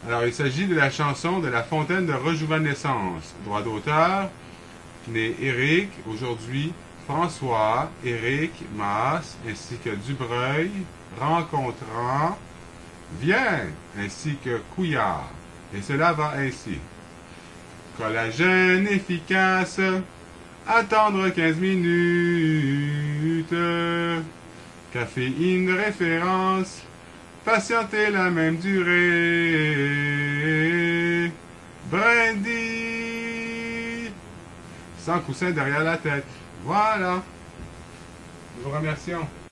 Alors, il s'agit de la chanson de La Fontaine de Rejuvenescence. Droit d'auteur, né Éric, aujourd'hui François, Éric, Masse, ainsi que Dubreuil, rencontrant Viens, ainsi que Couillard. Et cela va ainsi. Collagène efficace, attendre 15 minutes. Caféine de référence, patienter la même durée. Brandy, sans coussin derrière la tête. Voilà. Nous vous remercions.